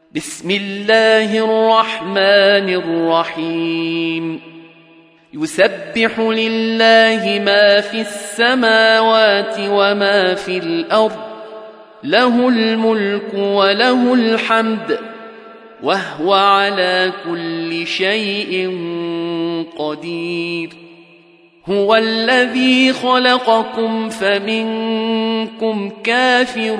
بسم الله الرحمن الرحيم يسبح لله ما في السماوات وما في الأرض له الملك وله الحمد وهو على كل شيء قدير هو الذي خلقكم فمنكم كافر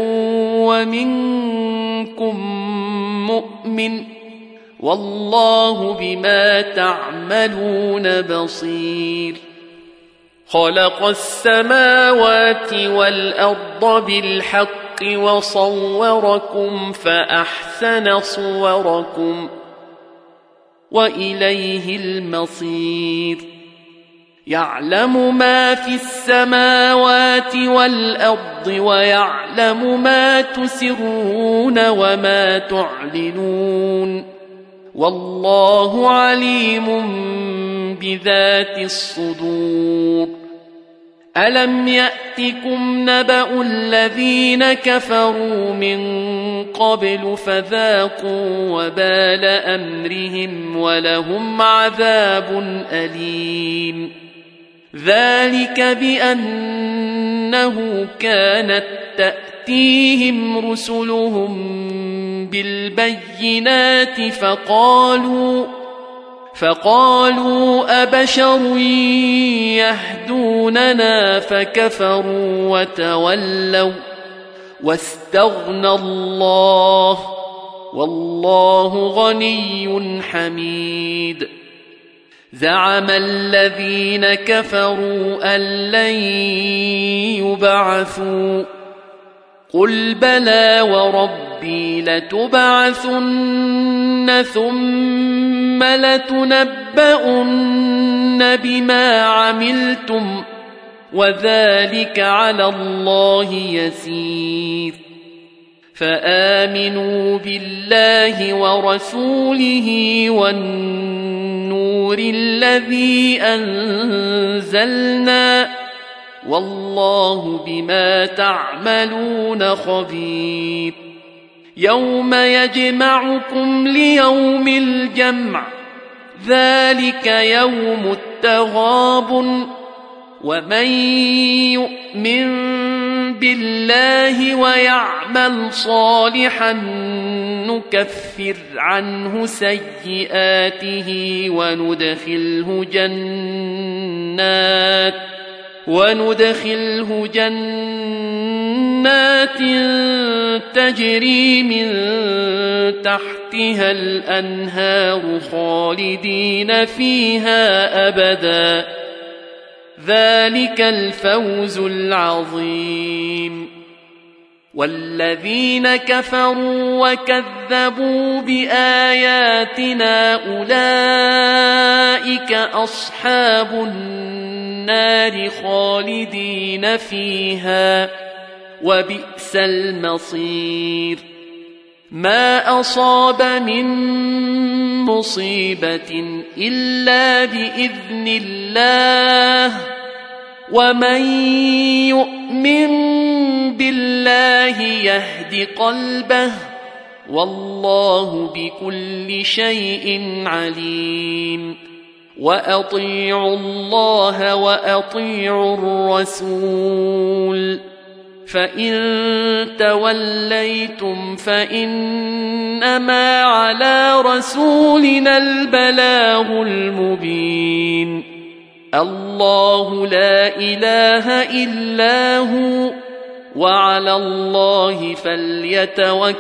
ومنكم مؤمن والله بما تعملون بصير خلق السماوات والأرض بالحق وصوركم فأحسن صوركم وإليه المصير يعلم ما في السماوات والأرض ويعلم ما تسرون وما تعلنون والله عليم بذات الصدور ألم يأتكم نبأ الذين كفروا من قبل فذاقوا وبال أمرهم ولهم عذاب أليم ذلك بأنه كانت تأتيهم رسلهم بالبينات فقالوا أبشر يهدوننا فكفروا وتولوا واستغنى الله والله غني حميد زعم الذين كفروا أن لن يبعثوا قل بلى وربي لتبعثن ثم لتنبؤن بما عملتم وذلك على الله يسير فآمنوا بالله ورسوله والنور الذي أنزلنا والله بما تعملون خبير يوم يجمعكم ليوم الجمع ذلك يوم التغابن ومن يؤمن بالله ويعمل صالحا نكفر عنه سيئاته وندخله جنات تجري من تحتها الأنهار خالدين فيها أبدا ذلك الفوز العظيم والذين كفروا وكذبوا بآياتنا أولئك أصحاب النار خالدين فيها وبئس المصير ما أصاب من مصيبة إلا بإذن الله ومن يؤمن بالله يهد قلبه والله بكل شيء عليم وأطيعوا الله وأطيعوا الرسول فإن توليتم فإنما على رسولنا البلاغ المبين الله لا إله إلا هو وعلى الله فليتوكل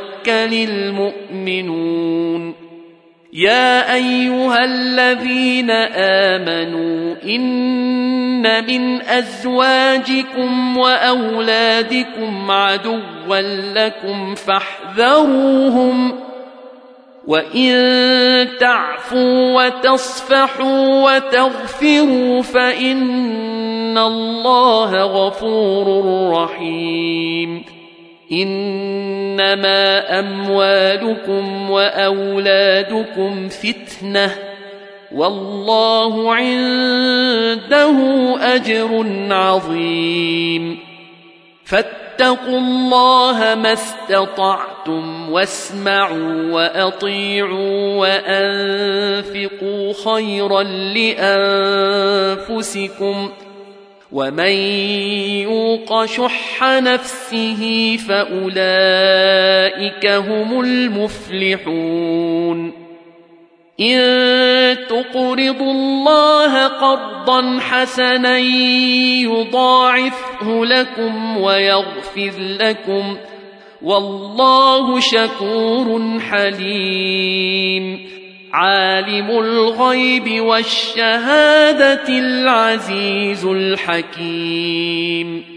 المؤمنون يا أيها الذين آمنوا إن من أزواجكم وأولادكم عدوا لكم فاحذروهم وإن تعفوا وتصفحوا وتغفروا فإن الله غفور رحيم إنما أموالكم وأولادكم فتنة والله عنده أجر عظيم فاتقوا الله ما استطعتم واسمعوا وأطيعوا وأنفقوا خيرا لأنفسكم ومن يوق شح نفسه فأولئك هم المفلحون إن تقرضوا الله قرضا حسنا يضاعفه لكم ويغفر لكم والله شكور حليم عالم الغيب والشهادة العزيز الحكيم